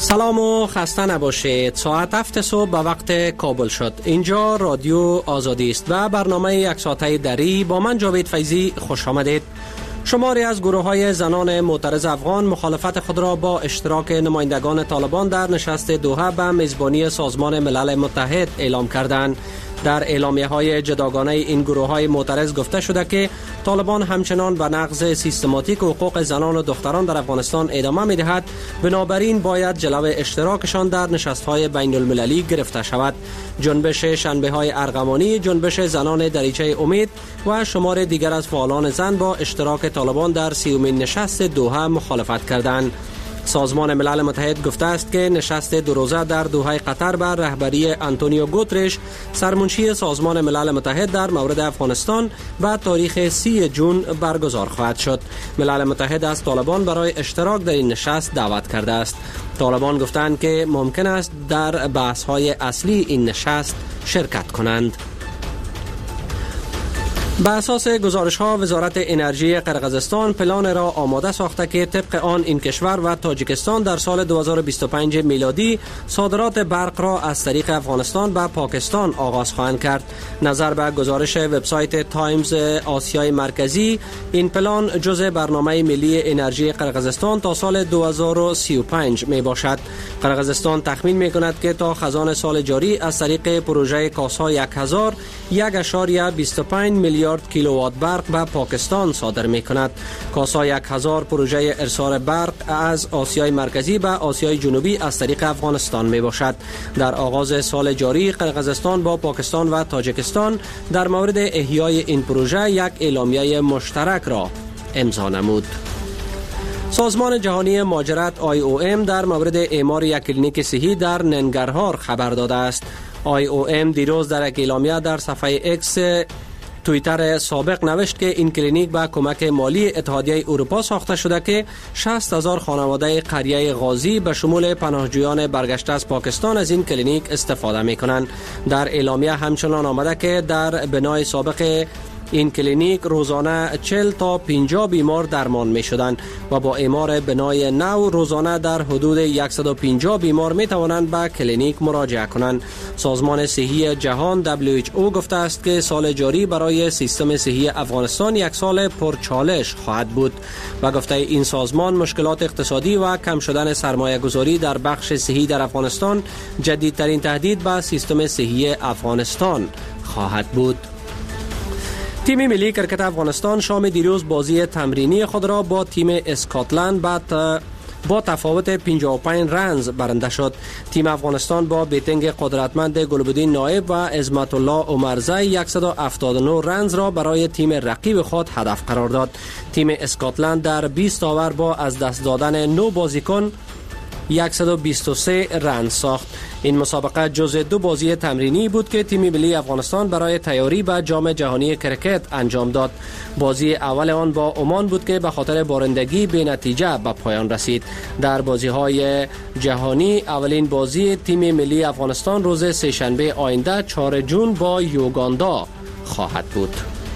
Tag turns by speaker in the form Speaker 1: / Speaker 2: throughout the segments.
Speaker 1: سلام و خسته نباشید. ساعت 7 صبح به وقت کابل شد. اینجا رادیو آزادی است و برنامه یک ساعته دری با من جاوید فیضی خوش آمدید. شماری از گروه‌های زنان معترض افغان مخالفت خود را با اشتراک نمایندگان طالبان در نشست دوحه به میزبانی سازمان ملل متحد اعلام کردند. در اعلامیه‌های جداگانه این گروه‌های معترض گفته شده که طالبان همچنان به نقض سیستماتیک حقوق زنان و دختران در افغانستان ادامه می‌دهد، بنابراین باید جلو اشتراکشان در نشست‌های بین‌المللی گرفته شود. جنبش شنبه‌های ارغوانی، جنبش زنان دریچه امید و شمار دیگر از فعالان زن با اشتراک طالبان در 30مین نشست دوحه مخالفت کردند. سازمان ملل متحد گفته است که نشست دو روزه در دوحه قطر بر رهبری آنتونیو گوترش، سرمنشی سازمان ملل متحد در مورد افغانستان، به تاریخ 30 جون برگزار خواهد شد. ملل متحد از طالبان برای اشتراک در این نشست دعوت کرده است. طالبان گفتند که ممکن است در بحث‌های اصلی این نشست شرکت کنند. به اساس گزارش‌ها وزارت انرژی قرقیزستان پلان را آماده ساخته که طبق آن این کشور و تاجیکستان در سال 2025 میلادی صادرات برق را از طریق افغانستان به پاکستان آغاز خواهند کرد. نظر به گزارش وبسایت تایمز آسیای مرکزی، این پلان جزء برنامه ملی انرژی قرقیزستان تا سال 2035 می باشد. قرقیزستان تخمین می کند که تا خزان سال جاری از طریق پروژه کاسا 1000 1.25 میلیارد کیلووات برق به پاکستان صادر می کند. کاسا 1000 پروژه ارسال برق از آسیای مرکزی به آسیای جنوبی از طریق افغانستان می باشد. در آغاز سال جاری قرقیزستان با پاکستان و تاجیکستان در مورد احیای این پروژه یک اعلامیه مشترک را امضا نمود. سازمان جهانی مهاجرت IOM در مورد اعمار یک کلینیک صحی در ننگرهار خبر داده است. IOM دیروز در یک اعلامیه در صفحه اکس توییتر سابق نوشت که این کلینیک با کمک مالی اتحادیه اروپا ساخته شده که 60,000 خانواده قریه غازی به شمول پناهجویان برگشته از پاکستان از این کلینیک استفاده می کنند. در اعلامیه همچنان آمده که در بنای سابق این کلینیک روزانه 40 تا 50 بیمار درمان می شدند و با اعمار بنای نو روزانه در حدود 150 بیمار می توانند به کلینیک مراجعه کنند. سازمان صحی جهان WHO گفته است که سال جاری برای سیستم صحی افغانستان یک سال پرچالش خواهد بود و گفته این سازمان مشکلات اقتصادی و کم شدن سرمایه گذاری در بخش صحی در افغانستان جدیدترین تهدید به سیستم صحی افغانستان خواهد بود. تیم ملی کرکت افغانستان شام دیروز بازی تمرینی خود را با تیم اسکاتلند با تفاوت 55 رنز برنده شد. تیم افغانستان با بیتنگ قدرتمند گلبدین نایب و عظمت الله عمرزی 179 رنز را برای تیم رقیب خود هدف قرار داد. تیم اسکاتلند در 20 اوور با از دست دادن 9 بازیکن 123 رنز ساخت. این مسابقه جزء 2 بازی تمرینی بود که تیم ملی افغانستان برای تیاری به جام جهانی کرکت انجام داد. بازی اول آن با عمان بود که به خاطر بارندگی به نتیجه به پایان رسید. در بازی‌های جهانی اولین بازی تیم ملی افغانستان روز سه‌شنبه آینده 4 جون با یوگاندا خواهد بود.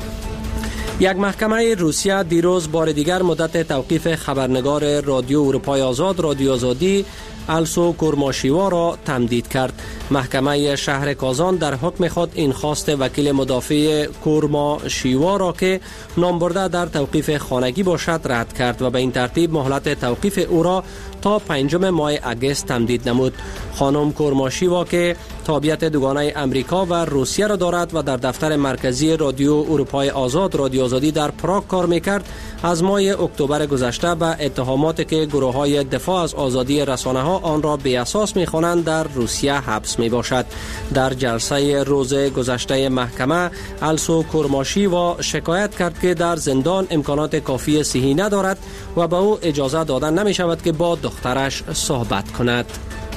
Speaker 1: یک محکمه روسیه دیروز بار دیگر مدت توقیف خبرنگار رادیو اروپای آزاد رادیو آزادی السو کورماشیوا را تمدید کرد. محکمه شهر کازان در حکم خود این خواست وکیل مدافع کورماشیوا را که نامبرده در توقیف خانگی باشد رد کرد و به این ترتیب مهلت توقیف او را تا 5 ماه اگست تمدید نمود. خانم کورماشیوا که تابعیت دوگانه امریکا و روسیه را دارد و در دفتر مرکزی رادیو اروپای آزاد رادیو آزادی در پراگ کار میکرد، از ماه اکتبر گذشته به اتهاماتی که گروه‌های دفاع از آزادی رسانه‌ها آن را بی اساس می‌خوانند در روسیه حبس میباشد. در جلسه روز گذشته محکمه السو کورماشیوا شکایت کرد که در زندان امکانات کافی صحی ندارد و به او اجازه داده نمی شود که با دخترش صحبت کند.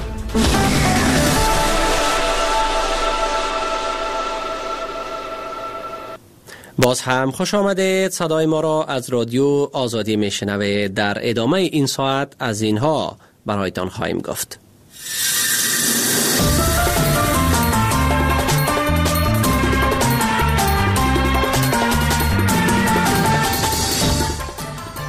Speaker 1: باز هم خوش آمدید. صدای ما را از رادیو آزادی میشنوید. در ادامه این ساعت از اینها برایتان خواهیم گفت.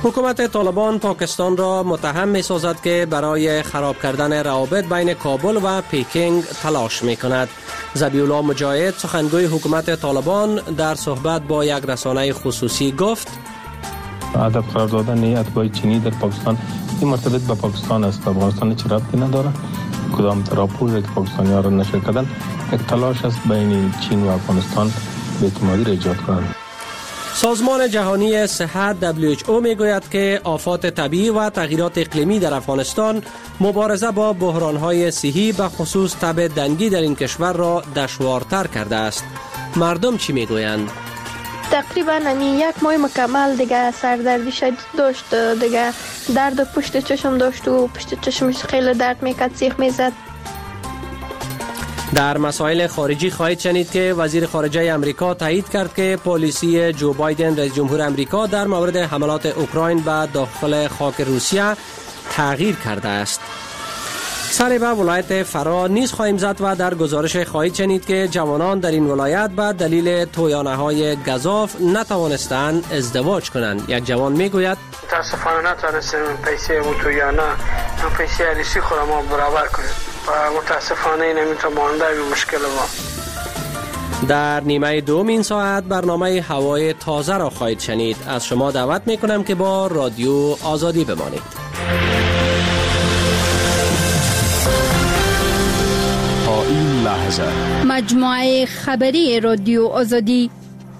Speaker 1: حکومت طالبان پاکستان را متهم می سازد که برای خراب کردن روابط بین کابل و پیکینگ تلاش می کند. ذبیح الله مجاهد سخنگوی حکومت طالبان در صحبت با یک رسانه خصوصی گفت:
Speaker 2: هدف قرار دادن اتباع چینی در پاکستان این مرتبط به پاکستان است، به افغانستان چه ربطی نداره. کدام تراپوزی که پاکستانی‌ها را نشر کردن یک تلاش است بین چین و افغانستان بی‌اعتمادی را ایجاد کنند.
Speaker 1: سازمان جهانی صحت WHO میگوید که آفات طبیعی و تغییرات اقلیمی در افغانستان مبارزه با بحران‌های صحی به خصوص تب دنگی در این کشور را دشوارتر کرده است. مردم چی میگویند؟
Speaker 3: تقریبا یک ماه مکمل دیگه سردردی شدید داشت، دیگه درد پشت چشم داشت و پشت چشمش خیلی درد میکرد، سیخ میزد.
Speaker 1: در مسائل خارجی خواهید شنید که وزیر خارجه امریکا تایید کرد که پالیسی جو بایدن رئیس جمهور امریکا در مورد حملات اوکراین به داخل خاک روسیه تغییر کرده است. سر به ولایت فرا نیز خواهیم زد و در گزارش خواهید شنید که جوانان در این ولایت به دلیل تویانه‌های گزاف نتوانستند ازدواج کنند. یک جوان میگوید:
Speaker 4: متاسفانه نتوانستم پیسه و تویانه پیسه عریسی خودم برابر کنم و متاسفانه نمیتونم مانده به مشکل ما.
Speaker 1: در نیمه دوم این ساعت برنامه هوای تازه را خواهید شنید. از شما دعوت میکنم که با رادیو آزادی بمانید.
Speaker 5: این لحظه
Speaker 6: مجموعه خبری رادیو آزادی.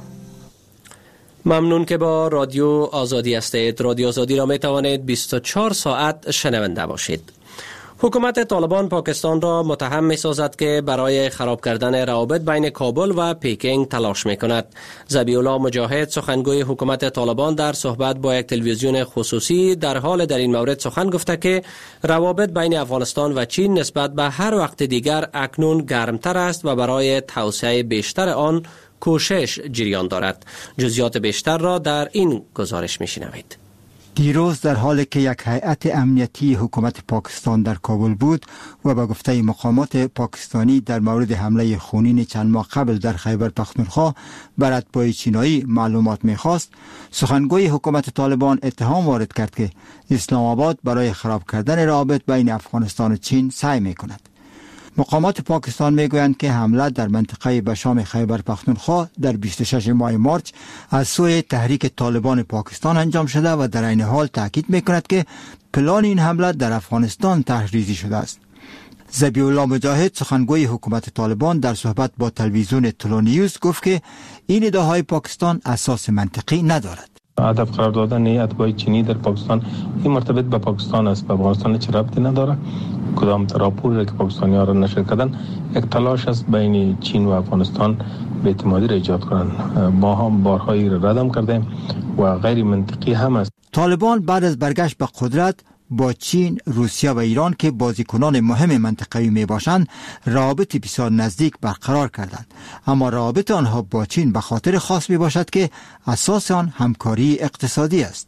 Speaker 1: ممنون که با رادیو آزادی هستید. رادیو آزادی را می توانید 24 ساعت شنونده باشید. حکومت طالبان پاکستان را متهم می سازد که برای خراب کردن روابط بین کابل و پیکینگ تلاش می کند. ذبیح الله مجاهد سخنگوی حکومت طالبان در صحبت با یک تلویزیون خصوصی در حال در این مورد سخن گفته که روابط بین افغانستان و چین نسبت به هر وقت دیگر اکنون گرمتر است و برای توسعه بیشتر آن کوشش جریان دارد. جزئیات بیشتر را در این گزارش می شنوید.
Speaker 7: دیروز در حالی که یک هیئت امنیتی حکومت پاکستان در کابل بود و به گفته مقامات پاکستانی در مورد حمله خونین چند ماه قبل در خیبر پختونخوا بر اتباع چینایی معلومات می‌خواست، سخنگوی حکومت طالبان اتهام وارد کرد که اسلام آباد برای خراب کردن روابط بین افغانستان و چین سعی می‌کند. مقامات پاکستان میگویند که حمله در منطقه بشام خیبر پختونخوا در 26 ماه مارچ از سوی تحریک طالبان پاکستان انجام شده و در این حال تاکید میکند که پلان این حمله در افغانستان طرحریزی شده است. ذبیح الله مجاهد سخنگوی حکومت طالبان در صحبت با تلویزیون تلونیوز گفت که این ادعاهای پاکستان اساس منطقی ندارد.
Speaker 2: هدف قرار دادن اتباع چینی در پاکستان این مرتبط به پاکستان است، به افغانستان چه ربطی نداره. کدام تراپوزی که پاکستانی‌ها را نشر کردن یک تلاش است بین چین و افغانستان بی‌اعتمادی را ایجاد کنند. ما هم بارهایی را ردم کردیم و غیر منطقی هم است.
Speaker 7: طالبان بعد از برگشت به قدرت با چین، روسیه و ایران که بازیکنان مهم منطقه‌ای میباشند روابط بسیار نزدیک برقرار کردند، اما روابط آنها با چین به خاطر خاص میباشد که اساس آن همکاری اقتصادی است.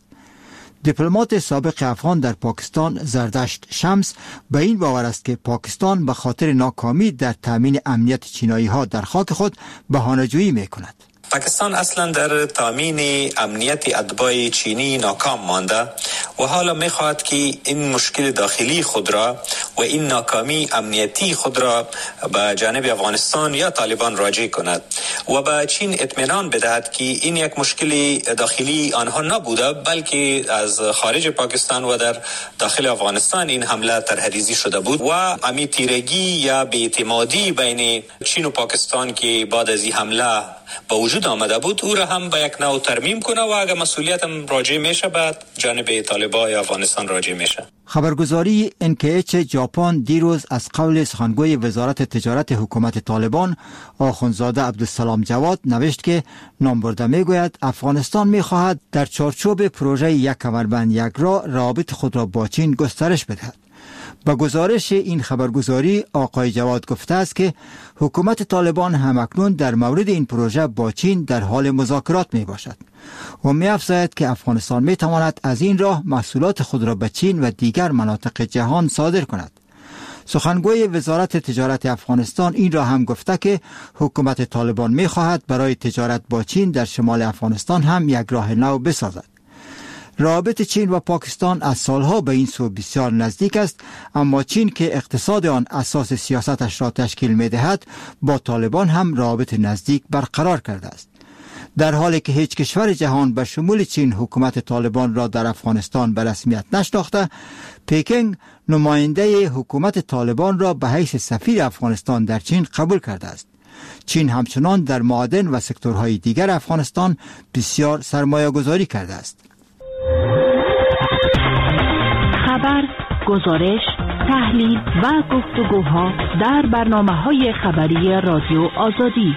Speaker 7: دیپلمات سابق افغان در پاکستان زردشت شمس به این باور است که پاکستان به خاطر ناکامی در تامین امنیت چینایی ها در خاک خود بهانه‌جویی میکند.
Speaker 8: پاکستان اصلا در تامین امنیت اتباع چینی ناکام مانده و حالا میخواهد که این مشکل داخلی خود را و این ناکامی امنیتی خود را به جانب افغانستان یا طالبان راجع کند و به چین اطمینان بدهد که این یک مشکل داخلی آنها نبوده بلکه از خارج پاکستان و در داخل افغانستان این حمله طرحریزی شده بود و امی تیرگی یا بی‌اعتمادی بین چین و پاکستان که بعد از این حمله با وجود آمده بود او را هم به یک نوع ترمیم کنه و اگر مسئولیت هم راجع میشه بعد جانب طالبان افغانستان راجع میشه.
Speaker 7: خبرگزاری NKH ژاپن دیروز از قول سخنگوی وزارت تجارت حکومت طالبان آخوندزاده عبدالسلام جواد نوشت که نامبرده میگوید افغانستان میخواهد در چارچوب پروژه یک کمربند یک راه روابط خود را با چین گسترش بدهد. با گزارش این خبرگزاری آقای جواد گفته است که حکومت طالبان همکنون در مورد این پروژه با چین در حال مذاکرات می باشد و می افزاید که افغانستان می تواند از این راه محصولات خود را به چین و دیگر مناطق جهان صادر کند. سخنگوی وزارت تجارت افغانستان این را هم گفته که حکومت طالبان می خواهد برای تجارت با چین در شمال افغانستان هم یک راه نو بسازد. روابط چین و پاکستان از سالها به این سو بسیار نزدیک است، اما چین که اقتصاد آن اساس سیاستش را تشکیل می دهد با طالبان هم روابط نزدیک برقرار کرده است. در حالی که هیچ کشور جهان به شمول چین حکومت طالبان را در افغانستان به رسمیت نشناخته، پکینگ نماینده حکومت طالبان را به حیث سفیر افغانستان در چین قبول کرده است. چین همچنان در معادن و سکتورهای دیگر افغانستان بسیار سرمایه گذاری کرده است.
Speaker 9: خبر، گزارش، تحلیل و گفتگوها در برنامه‌های خبری رادیو آزادی.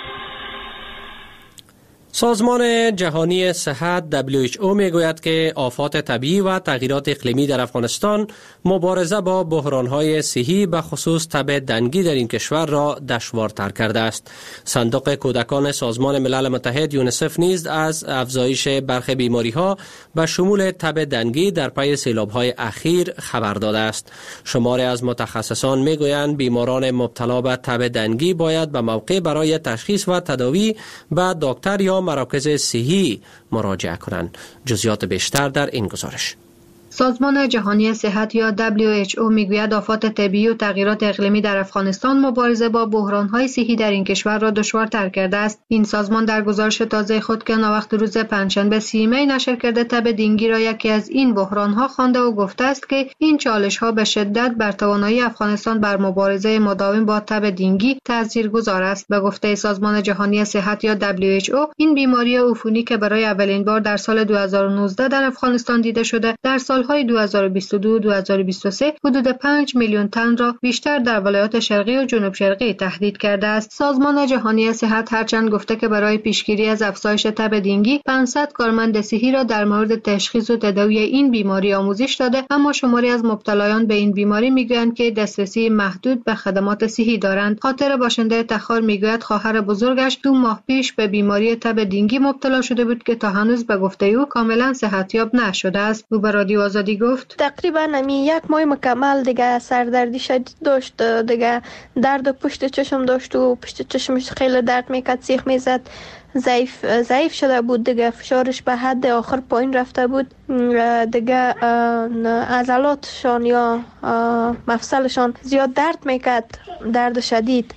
Speaker 1: سازمان جهانی صحت WHO میگوید که آفات طبیعی و تغییرات اقلیمی در افغانستان مبارزه با بحران‌های صحی به خصوص تب دنگی در این کشور را دشوارتر کرده است. صندوق کودکان سازمان ملل متحد یونیسف نیز از افزایش برخی بیماری‌ها به شمول تب دنگی در پی سیلاب‌های اخیر خبر داده است. شماری از متخصصان میگویند بیماران مبتلا به تب دنگی باید به موقع برای تشخیص و تداوی به دکتر یا مراکز صحی مراجعه کنند. جزئیات بیشتر در این گزارش.
Speaker 10: سازمان جهانی صحت یا WHO میگوید آفات طبیعی و تغییرات اقلیمی در افغانستان مبارزه با بحران‌های صحی در این کشور را دشوارتر کرده است. این سازمان در گزارش تازه خود که ناوقت روز پنجشنبه 30 می نشر کرده تب دنگی را یکی از این بحران‌ها خوانده و گفته است که این چالش‌ها به شدت بر توانایی افغانستان بر مبارزه مداوم با تب دنگی تاثیرگذار است. به گفته سازمان جهانی صحت یا WHO این بیماری عفونی که برای اولین بار در سال 2019 در افغانستان دیده شده، در سال‌های 2022 و 2023 حدود 5 میلیون تن را بیشتر در ولایات شرقی و جنوب شرقی تهدید کرده است. سازمان جهانی صحت هرچند گفته که برای پیشگیری از افزایش تب دنگی 500 کارمند صحی را در مورد تشخیص و تداوی این بیماری آموزش داده، اما شماری از مبتلایان به این بیماری میگویند که دسترسی محدود به خدمات صحی دارند. خاطر باشنده تخار میگوید خواهر بزرگش 2 ماه پیش به بیماری تب دنگی مبتلا شده بود که تا هنوز به گفته او کاملا صحتیاب نشده است. او به رادیو آزادی گفت
Speaker 3: تقریبا 1 ماه مکمل دیگه سردردی شدید داشت، دیگه درد پشت چشم داشت و پشت چشمش خیلی درد میکرد، سیخ میزد، ضعیف شده بود، دیگه فشارش به حد آخر پایین رفته بود، دیگه عضلاتشان یا مفصلشان زیاد درد میکرد، درد شدید.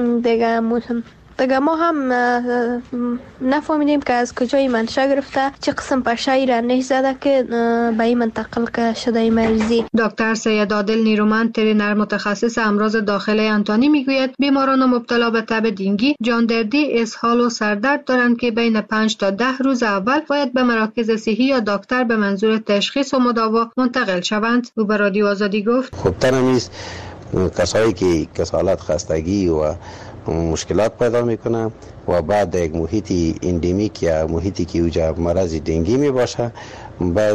Speaker 3: دیگه ما هم نفهمیدیم که از کجای منشأ گرفته، چه قسم پشه‌ای را نش زده که به این منتقل شده این مریضی.
Speaker 10: دکتر سید عادل نیرومند ترینر متخصص امراض داخلی انتانی میگوید بیماران مبتلا به تب دنگی جاندردی، اسهال و سردرد دارند که بین 5 تا 10 روز اول باید به مراکز صحی یا دکتر به منظور تشخیص و مداوا منتقل شوند. او به رادیو آزادی گفت
Speaker 11: خوبتر نیست کسایی که کسالت، خستگی و مشکلات پیدا میکنه و بعد یک محیط اندمیک یا محیطی که اوجا مرض دنگی می باشه باید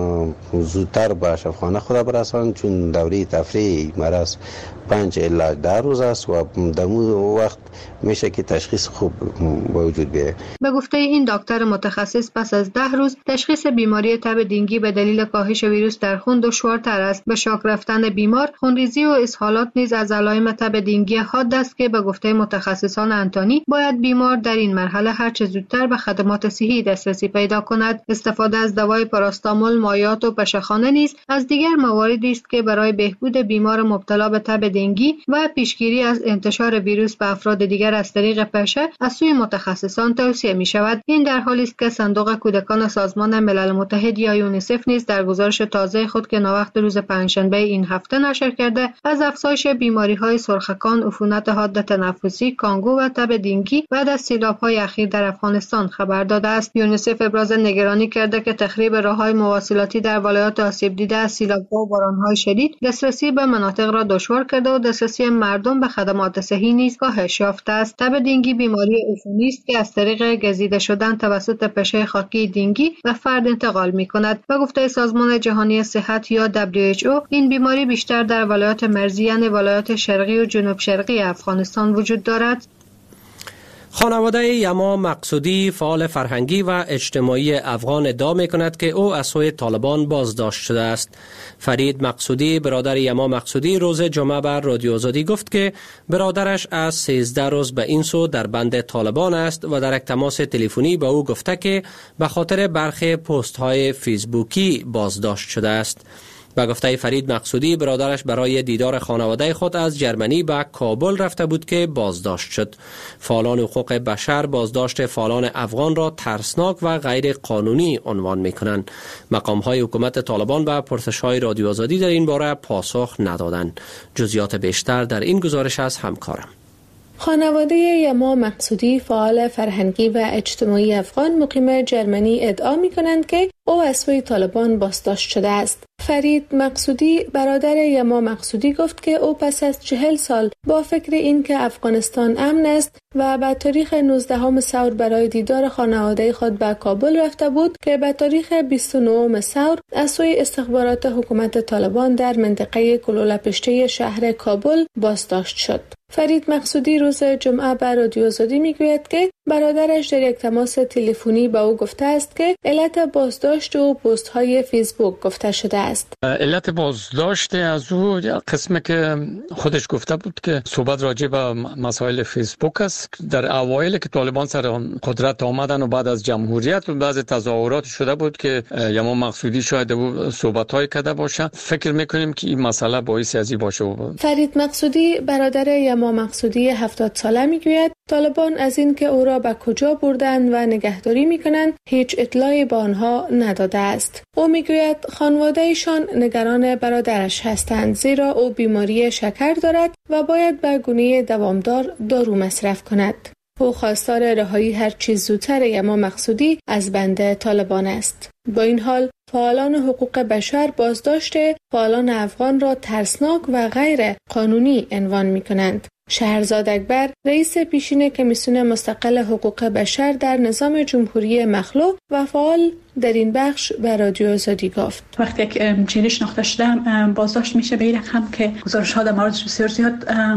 Speaker 11: زودتر به شفاخانه خود برسانند، چون دوره تفریح مرض 5 الی 10 روز است و در وقت میشه که تشخیص خوب به وجود بیاید.
Speaker 10: به گفته این دکتر متخصص پس از 10 روز تشخیص بیماری تب دنگی به دلیل کاهش ویروس در خون دشوارتر است. به شاک رفتن بیمار، خونریزی و اسهالات نیز از علائم تب دنگی حاد است که به گفته متخصصان انتانی باید بیمار در این مرحله هر چه زودتر به خدمات صحی دسترسی پیدا کند. استفاده از دوای پاراستامول، مایعات و پشه‌خانه نیز از دیگر مواردی است که برای بهبود بیمار مبتلا به تب دنگی و پیشگیری از انتشار ویروس به افراد دیگر از طریق پشه از سوی متخصصان توصیه می شود. این در حالی است که صندوق کودکان سازمان ملل متحد یا یونیسف نیز در گزارش تازه خود که ناوقت روز پنجشنبه این هفته نشر کرده از افزایش بیماری‌های سرخکان، عفونت حاد تنفسی، کانگو و تب دنگی بعد از سیلاب‌های اخیر در افغانستان خبر داده است. یونیسف ابراز نگرانی کرده که تخریب راه‌های مواصلاتی در ولایات آسیب دیده از سیلاب‌ها و باران‌های شدید دسترسی به مناطق را دشوار کرده و دسترسی مردم به خدمات صحی نیز کاهش یافته است. تب دنگی بیماری عفونی است که از طریق گزیده شدن توسط پشه خاکی دنگی و فرد انتقال می‌کند. به گفته سازمان جهانی صحت یا WHO این بیماری بیشتر در ولایات مرزی یعنی ولایات شرقی و جنوب شرقی افغانستان وجود دارد.
Speaker 1: خانواده یما مقصودی فعال فرهنگی و اجتماعی افغان ادعا می‌کند که او از سوی طالبان بازداشت شده است. فرید مقصودی برادر یما مقصودی روز جمعه بر رادیو آزادی گفت که برادرش از 13 روز به این سو در بند طالبان است و در یک تماس تلفنی به او گفته که به خاطر برخی پست های فیسبوکی بازداشت شده است. به گفته فرید مقصودی برادرش برای دیدار خانواده خود از جرمنی به کابل رفته بود که بازداشت شد. فعالان حقوق بشر بازداشت فعالان افغان را ترسناک و غیر قانونی عنوان می‌کنند. مقام‌های حکومت طالبان به پرسش‌های رادیو آزادی در این باره پاسخ ندادند. جزئیات بیشتر در این گزارش از همکارم.
Speaker 12: خانواده یما مقصودی فعال فرهنگی و اجتماعی افغان مقیم جرمنی ادعا می‌کنند که او از سوی طالبان بازداشت شده است. فرید مقصودی برادر یما مقصودی گفت که او پس از 40 سال با فکر این که افغانستان امن است و به تاریخ 19 ثور برای دیدار خانواده خود به کابل رفته بود که به تاریخ 29 ثور از سوی استخبارات حکومت طالبان در منطقه کلولپشته شهر کابل بازداشت شد. فرید مقصودی روز جمعه بر رادیو آزادی میگوید که برادرش در یک تماس تلفنی با او گفته است که علت بازداشت و پست های فیسبوک گفته شده است.
Speaker 13: علت بازداشت از او قسمی که خودش گفته بود که صحبت راجع به مسائل فیسبوک است. در اوایل که طالبان سر قدرت آمدن و بعد از جمهوریت و بعضی تظاهرات شده بود که یما مقصودی شاید او صحبت های کرده باشه. فکر میکنیم که این مسئله باعث ازی باشه.
Speaker 12: فرید مقصودی برادر یما مقصودی 70 ساله میگوید طالبان از این که او را به کجا بردند و نگهداری میکنند هیچ اطلاعی به آنها نداده است. او میگوید خانواده‌شان نگران برادرش هستند زیرا او بیماری شکر دارد و باید به گونه دوامدار دارو مصرف کند. او خواستار رهایی هر چیز زودتر یما مقصودی از بند طالبان است. با این حال فعالان حقوق بشر بازداشت فعالان افغان را ترسناک و غیر قانونی عنوان می‌کنند. شهرزاد اکبر رئیس پیشین کمیسیون مستقل حقوق بشر در نظام جمهوری مخلوع و فعال در این بخش به رادیو آزادی گفت
Speaker 14: وقتی یک چیزی شناخته شده بازداشت میشه به این رقم که گزارش‌ها در مورد بسیار زیاد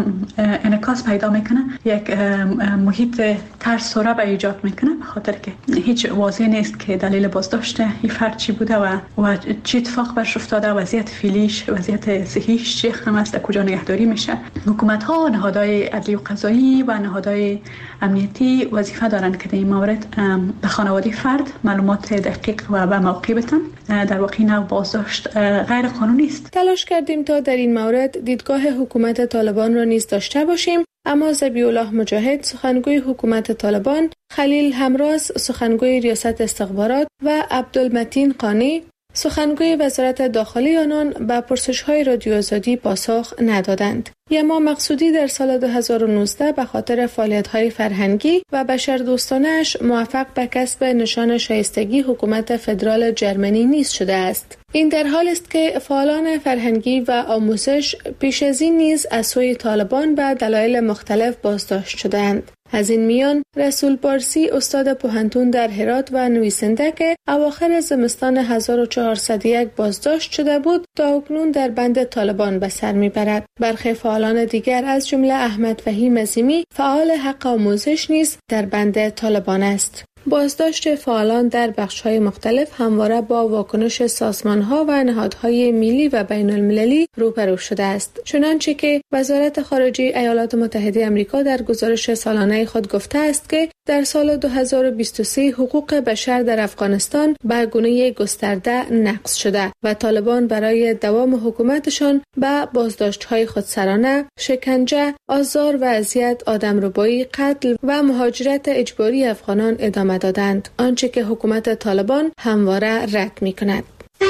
Speaker 14: انعکاس پیدا میکنه، یک محیط ترس و رعب ایجاد میکنه، به خاطر که هیچ واضح نیست که دلیل بازداشت این فرد چی بوده و چه اتفاق برش افتاده، وضعیت فعلیش، وضعیت صحیش چه هم است، کجا نگهداری میشه. حکومت‌ها، نهادهای عدلی و قضایی و نهادهای امنیتی وظیفه دارن که در این مورد به خانواده فرد معلومات دقیق و به موقع بدن. در واقع نوع بازداشت غیر قانونی است.
Speaker 12: تلاش کردیم تا در این مورد دیدگاه حکومت طالبان را نیز داشته باشیم، اما ذبیح الله مجاهد سخنگوی حکومت طالبان، خلیل همراز سخنگوی ریاست استخبارات و عبدالمتین قانی سخنگوی وزارت داخلی آنان به پرسش‌های رادیو آزادی پاسخ ندادند. یما مقصودی در سال 2019 به خاطر فعالیت‌های فرهنگی و بشردوستانه‌اش موفق به کسب نشان شایستگی حکومت فدرال جرمنی نیز شده است. این در حال است که فعالان فرهنگی و آموزش پیش از این نیز از سوی طالبان به دلایل مختلف بازداشت شدند. از این میان رسول پارسی استاد پوهنتون در هرات و نویسنده که اواخر زمستان 1401 بازداشت شده بود تا اکنون در بند طالبان به سر میبرد. برخی فعالان دیگر از جمله احمد فهیم عظیمی فعال حق آموزش نیز در بند طالبان است. بازداشت فعالان در بخش‌های مختلف همواره با واکنش سازمان‌ها و نهادهای ملی و بین‌المللی روبرو شده است. چنانچه که وزارت خارجه ایالات متحده آمریکا در گزارش سالانه خود گفته است که در سال 2023 حقوق بشر در افغانستان به گونه گسترده نقض شده و طالبان برای دوام حکومتشان به بازداشت‌های خودسرانه، شکنجه، آزار و اذیت، آدمربایی، قتل و مهاجرت اجباری افغانان ادامه دادند، آنچه که حکومت طالبان همواره رد می‌کند.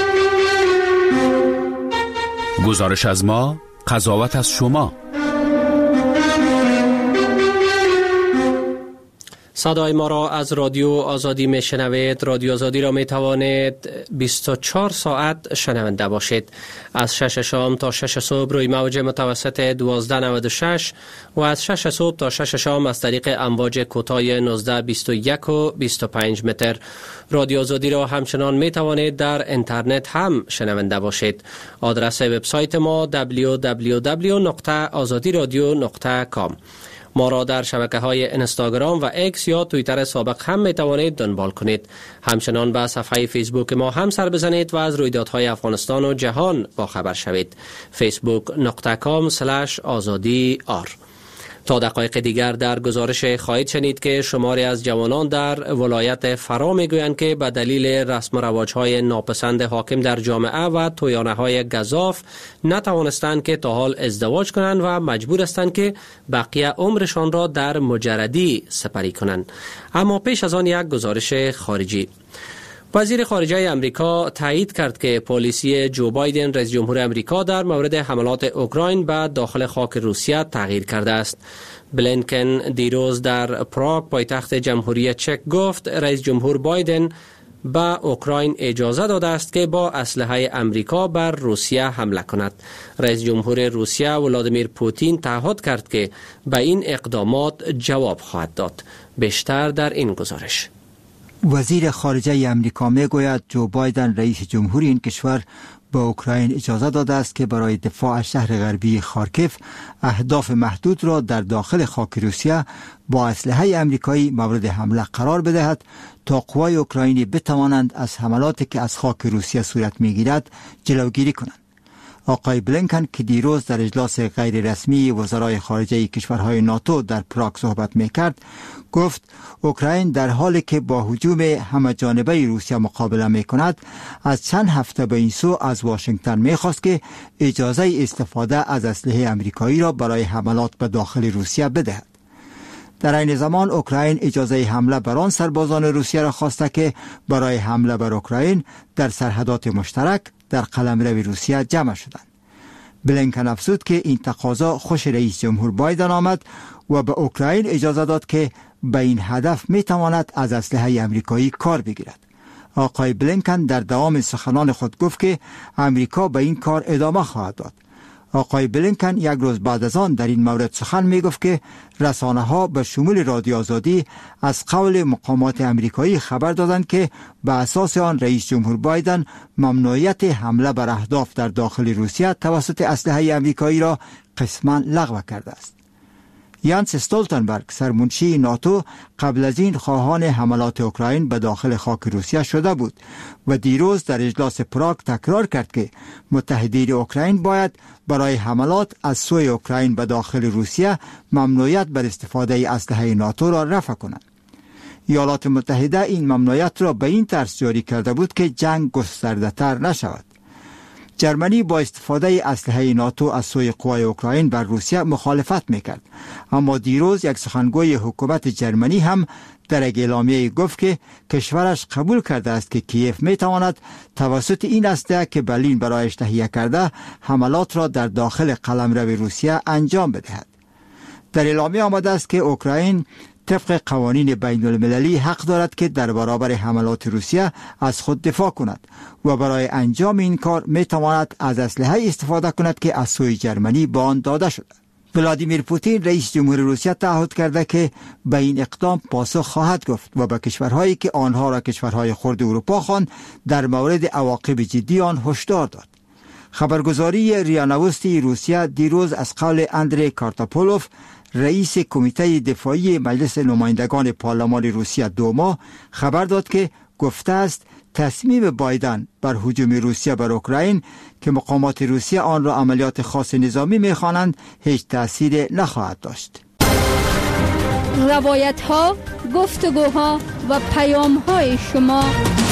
Speaker 5: گزارش از ما، قضاوت از شما.
Speaker 1: صدای ما را از رادیو آزادی می شنوید. رادیو آزادی را می توانید 24 ساعت شنونده باشید. از 6 شام تا 6 صبح روی موج متوسط 1296 و از 6 صبح تا 6 شام از طریق امواج کوتاه 1921 و 25 متر. رادیو آزادی را همچنان می توانید در اینترنت هم شنونده باشید. آدرس وبسایت ما www.azadiradio.com. ما را در شبکه‌های اینستاگرام و اکس یا توییتر سابق هم می‌توانید دنبال کنید. همچنان به صفحه فیسبوک ما هم سر بزنید و از رویدادهای افغانستان و جهان با خبر شوید. facebook.com/azadi.ar. تا دقایق دیگر در گزارش خواهید شنید که شماری از جوانان در ولایت فرا میگویند که به دلیل رسم و رواج‌های ناپسند حاکم در جامعه و تویانه‌های گزاف نتوانستند که تا حال ازدواج کنند و مجبور هستند که بقیه عمرشان را در مجردی سپری کنند. اما پیش از آن یک گزارش خارجی. وزیر خارجه امریکا تایید کرد که پالیسی جو بایدن رئیس جمهور امریکا در مورد حملات اوکراین به داخل خاک روسیه تغییر کرده است. بلینکن دیروز در پراگ پایتخت جمهوری چک گفت رئیس جمهور بایدن به اوکراین اجازه داده است که با اسلحه امریکا بر روسیه حمله کند. رئیس جمهور روسیه ولادیمیر پوتین تعهد کرد که به این اقدامات جواب خواهد داد. بیشتر در این گزارش.
Speaker 7: وزیر خارجه امریکا میگوید جو بایدن رئیس جمهور این کشور به اوکراین اجازه داده است که برای دفاع از شهر غربی خارکیف اهداف محدود را در داخل خاک روسیه با اسلحه امریکایی مورد حمله قرار بدهد تا قوای اوکراینی بتوانند از حملاتی که از خاک روسیه صورت میگیرد جلوگیری کنند. آقای بلینکن که دیروز در اجلاس غیر رسمی وزرای خارجه کشورهای ناتو در پراگ صحبت میکرد گفت اوکراین در حالی که با هجوم همه جانبه روسیه مقابله میکند از چند هفته به این سو از واشنگتن میخواست که اجازه استفاده از اسلحه امریکایی را برای حملات به داخل روسیه بدهد. در این زمان اوکراین اجازه حمله بر آن سربازان روسیه را خواسته که برای حمله بر اوکراین در سرحدات مشترک در قلمرو روسیه جمع شدند. بلینکن افزود که این تقاضا خوش رئیس جمهور بایدن آمد و به اوکراین اجازه داد که به این هدف می تواند از اسلحه امریکایی کار بگیرد. آقای بلینکن در دوام سخنان خود گفت که امریکا به این کار ادامه خواهد داد. آقای بلینکن یک روز بعد از آن در این مورد سخن می گفت که رسانه ها به شمول رادیو آزادی از قول مقامات امریکایی خبر دادند که به اساس آن رئیس جمهور بایدن ممنوعیت حمله بر اهداف در داخل روسیه توسط اسلحه امریکایی را قسما لغو کرده است. یانس استولتنبرگ سرمنشی ناتو قبل از این خواهان حملات اوکراین به داخل خاک روسیه شده بود و دیروز در اجلاس پراگ تکرار کرد که متحدین اوکراین باید برای حملات از سوی اوکراین به داخل روسیه ممنوعیت بر استفاده اسلحه ناتو را رفع کنند. ایالات متحده این ممنوعیت را به این طرز جاری کرده بود که جنگ گسترده‌تر نشود. جرمنی با استفاده اسلحه ناتو از سوی قوای اوکراین بر روسیه مخالفت میکرد، اما دیروز یک سخنگوی حکومت جرمنی هم در یک اعلامیه گفت که کشورش قبول کرده است که کیف میتواند توسط این اسلحه که برلین برایش تهیه کرده حملات را در داخل قلمرو روسیه انجام بدهد. در اعلامیه آمده است که اوکراین طبق قوانین بین المللی حق دارد که در برابر حملات روسیه از خود دفاع کند و برای انجام این کار می تواند از اسلحه استفاده کند که از سوی جرمنی به آن داده شده. ولادیمیر پوتین رئیس جمهور روسیه تعهد کرده که به این اقدام پاسخ خواهد گفت و به کشورهایی که آنها را کشورهای خرد اروپا خواند در مورد عواقب جدی آن هشدار داد. خبرگزاری ریا نوستی روسیه دیروز از قول اندری کارتاپولوف رئیس کمیته دفاعی مجلس نمایندگان پارلمان روسیه دوما خبر داد که گفته است تصمیم بایدن بر هجوم روسیه بر اوکراین که مقامات روسیه آن را عملیات خاص نظامی می‌خوانند هیچ تأثیری نخواهد داشت.
Speaker 6: روایت ها، گفتگوها و پیام های شما.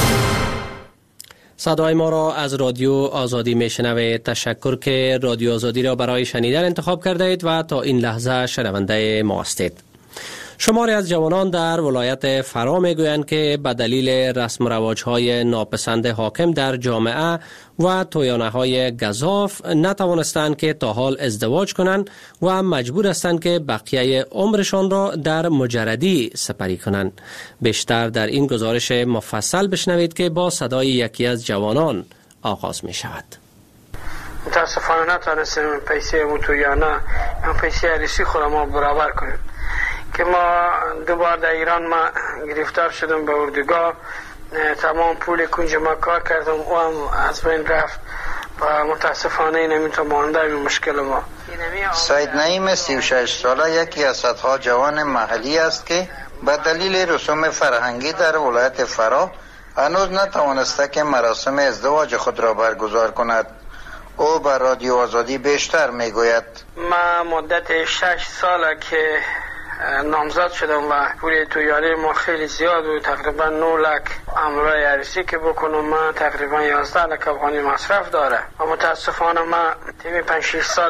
Speaker 1: صدای ما را از رادیو آزادی میشنوید. تشکر که رادیو آزادی را برای شنیدن انتخاب کرده اید و تا این لحظه شنونده ما هستید. شماری از جوانان در ولایت فرا میگویند که به دلیل رسم و رواج‌های ناپسند حاکم در جامعه و تویانه‌های گزاف نتوانستند که تا حال ازدواج کنند و مجبور هستند که بقیه عمرشان را در مجردی سپری کنند. بیشتر در این گزارش مفصل بشنوید که با صدای یکی از جوانان آغاز می شود.
Speaker 4: متاسفانه نتونستیم پیسه متویانه پیسه عریسی خود ما برابر کنیم که ما دوبار در ایران ما گرفتار شدم به اردوگاه. تمام پول کنج ما کار کردم و هم از بین رفت و متاسفانه این همین تا مانده این مشکل ما.
Speaker 15: سید نعیم 36 ساله یکی از صدها جوان محلی است که به دلیل رسوم فرهنگی در ولایت فرا هنوز نتوانسته که مراسم ازدواج خود را برگزار کند. او بر رادیو آزادی بیشتر میگوید:
Speaker 4: من مدت 6 ساله که نامزد شدم و پول تویانه ما خیلی زیاد بود، تقریبا 9 لک امرای عروسی که بکنم من تقریبا 11 لک افغانی مصرف داره. و متاسفانه من تیمی 5-6 سال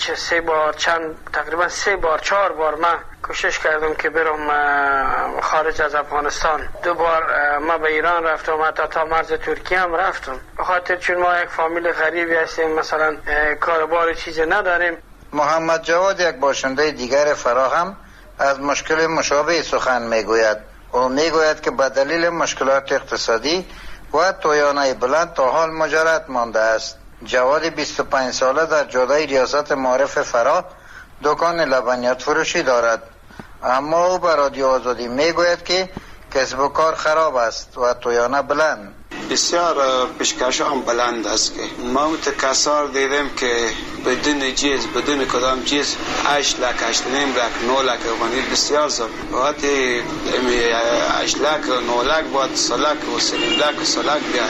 Speaker 4: تقریبا 3 بار 4 بار من کوشش کردم که برم خارج از افغانستان. 2 بار من به ایران رفتم، حتی تا مرز ترکیه هم رفتم، به خاطر چون ما یک فامیل غریبی هستیم، مثلا کاربار چیزی نداریم.
Speaker 15: محمد جواد یک باشنده دیگر فرا هم از مشکل مشابه سخن میگوید. او میگوید که به دلیل مشکلات اقتصادی و تویانه بلند تا حال مجرد مانده است. جواد 25 ساله در جاده ریاست معارف فرا دکان لبنیات فروشی دارد، اما او به رادیو آزادی میگوید که کسب و کار خراب است و تویانه بلند.
Speaker 16: بسیار پیشکش هم بلند است که ما متکثر دیدیم که بدون کدام چیز 8 لک 8.5 لک 9 لک افغانی بسیار زود. وقتی 8 لک 9 لک باید 3 لک و 3 لک و 3 لک بیاید.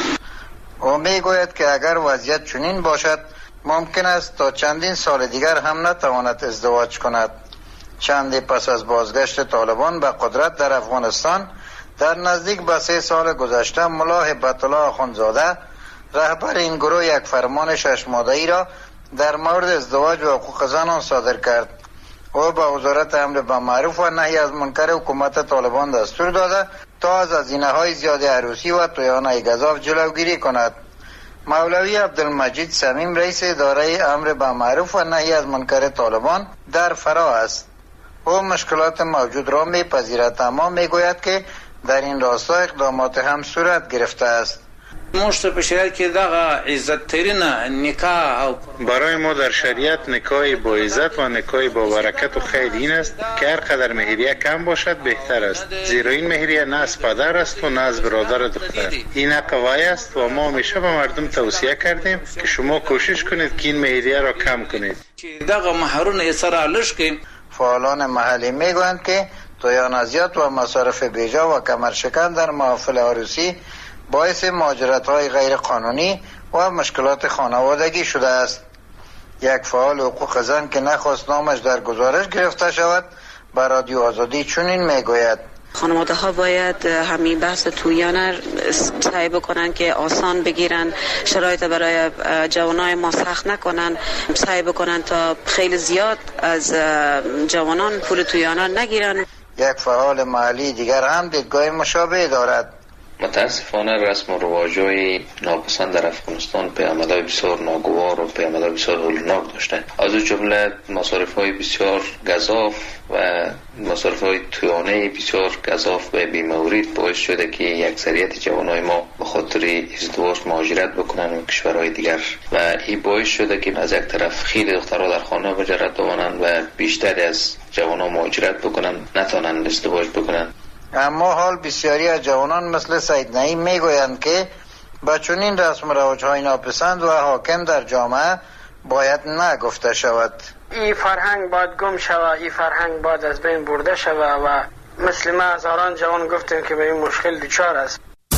Speaker 15: او میگوید که اگر وضعیت چنین باشد ممکن است تا چندین سال دیگر هم نتواند ازدواج کند. چندی پس از بازگشت طالبان به قدرت در افغانستان در نزدیک به 3 سال گذشته ملا هبت الله اخوندزاده رهبر این گروه یک فرمان 6 ماده‌ای را در مورد ازدواج و حقوق زنان صادر کرد. او به وزارت امر بالمعروف و نهی از منکر حکومت طالبان دستور داده تا از هزینه‌های زیاد عروسی و تویانه گزاف جلوگیری کند. مولوی عبدالمجید صمیم رئیس اداره امر بالمعروف و نهی از منکر طالبان در فرا است. او مشکلات موجود را میپذیرد، اما میگوید که در این راستا اقدامات هم صورت گرفته است.
Speaker 17: مشت په شریعت کې دغه عزت ترین نکاح او
Speaker 2: برای ما در شریعت نکاح با عزت و نکاح با برکت و خیر این است که هر قدر مهریه کم باشد بهتر است، زیرا این مهریه نه از پدر است و نه از برادر دختر. این حق وی است و ما همیشه به مردم توصیه کردیم که شما کوشش کنید که این مهریه را کم کنید.
Speaker 17: دغه مهرونه اسرا لشکیم.
Speaker 15: فعالان محلی میگویند که تویانازیات و مصارف بیجا و کمرشکن در محافل عروسی باعث مهاجرت‌های غیر قانونی و مشکلات خانوادگی شده است. یک فعال حقوق زن که نخواست نامش در گزارش گرفته شود به رادیو آزادی چنین میگوید:
Speaker 18: خانواده ها باید همین بحث تویانه سعی بکنن که آسان بگیرن، شرایط برای جوانای ما سخت نکنن، سعی بکنن تا خیلی زیاد از جوانان پول تویانه نگیرن.
Speaker 15: یک فعال محلی دیگر هم دیدگاه مشابه دارد.
Speaker 19: متاسفانه رسم و رواج‌های ناپسند در افغانستان پیامدهای بسیار ناگوار و پیامدهای بسیار هولناک داشته. از اون جمله مصارف‌های بسیار گزاف و مصارف‌های تویانه بسیار گزاف و بی‌مورد باعث شده که اکثریت جوانای ما به خاطر ازدواج مهاجرت بکنن به کشورهای دیگر و این باعث شده که از یک طرف خیلی دخترها در خانه مجرد بمانند و بیشتر از جوانان مهاجرت بکنن، نتونن ازدواج بکنن.
Speaker 15: اما حال بسیاری از جوانان مثل سید نعیم میگویند که با چنین رسم و رواج‌های ناپسند و حاکم در جامعه باید نگفته شود.
Speaker 4: این فرهنگ باید گم شود، این فرهنگ باید از بین برده شود و مثل ما هزاران جوان گفتیم که به این مشکل دچار است.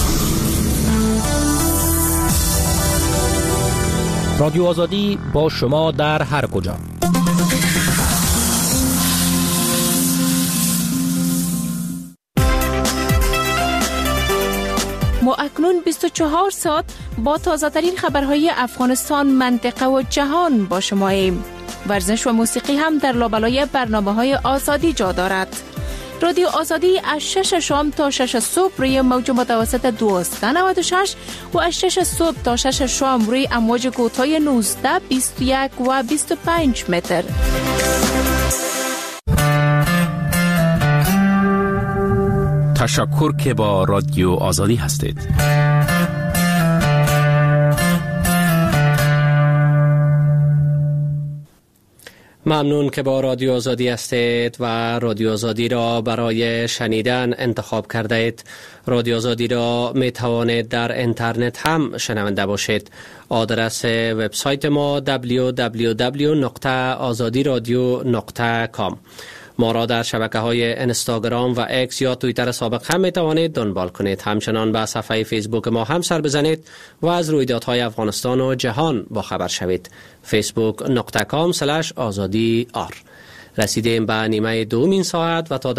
Speaker 1: رادیو آزادی با شما در هر کجا.
Speaker 9: ما اکنون 24 ساعت با تازه‌ترین خبرهای افغانستان، منطقه و جهان با شماییم. ورزش و موسیقی هم در لابلای برنامه‌های آزادی جا دارد. رادیو آزادی از 6 شام تا 6 صبح روی موج متوسط 1296 و از 6 صبح تا 6 شام روی امواج کوتاه 19، 21 و 25 متر.
Speaker 5: تشکر که با رادیو آزادی هستید.
Speaker 1: ممنون که با رادیو آزادی هستید و رادیو آزادی را برای شنیدن انتخاب کرده اید. رادیو آزادی را می توانید در اینترنت هم شنونده باشید. آدرس وبسایت ما www.azadiradio.com. ما را در شبکه‌های اینستاگرام و اکس یا توییتر سابق هم می توانید دنبال کنید. همچنان به صفحه فیسبوک ما هم سر بزنید و از رویدادهای افغانستان و جهان با خبر شوید. facebook.com/azadi_r. رسیدیم به نیمه دوم این ساعت و تا